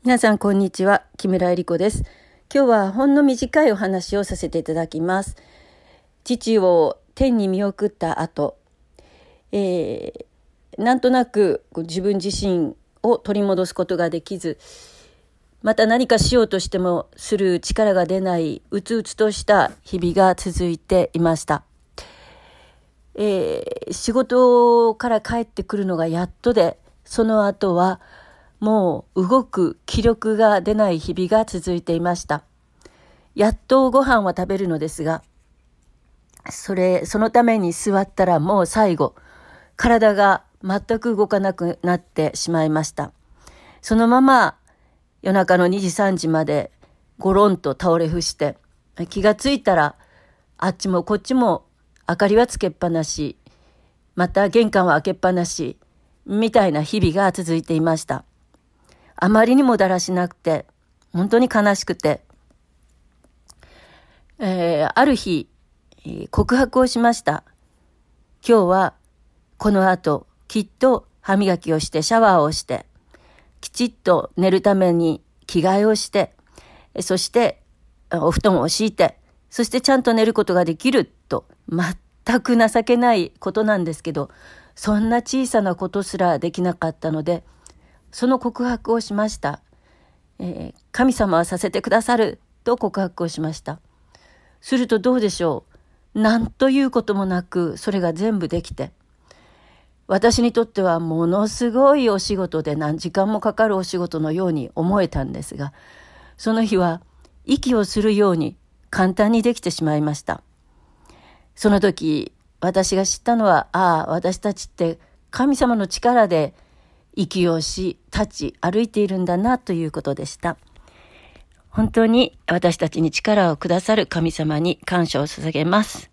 皆さんこんにちは、木村恵理子です。今日はほんの短いお話をさせていただきます。父を天に見送った後、なんとなく自分自身を取り戻すことができず、また何かしようとしてもする力が出ないうつうつとした日々が続いていました。仕事から帰ってくるのがやっとで、その後はもう動く気力が出ない日々が続いていました。やっとご飯は食べるのですが、そのために座ったらもう最後、体が全く動かなくなってしまいました。そのまま夜中の2時3時までゴロンと倒れ伏して、気がついたらあっちもこっちも明かりはつけっぱなし、また玄関は開けっぱなし、みたいな日々が続いていました。あまりにもだらしなくて、本当に悲しくて、ある日、告白をしました。今日はこの後きっと歯磨きをしてシャワーをして、きちっと寝るために着替えをして、そしてお布団を敷いて、そしてちゃんと寝ることができると、全く情けないことなんですけど、そんな小さなことすらできなかったので、その告白をしました。神様はさせてくださると告白をしました。するとどうでしょう。なんということもなくそれが全部できて、私にとってはものすごいお仕事で何時間もかかるお仕事のように思えたんですが、その日は息をするように簡単にできてしまいました。その時私が知ったのは、私たちって神様の力で息をし、立ち、歩いているんだなということでした。本当に私たちに力をくださる神様に感謝を捧げます。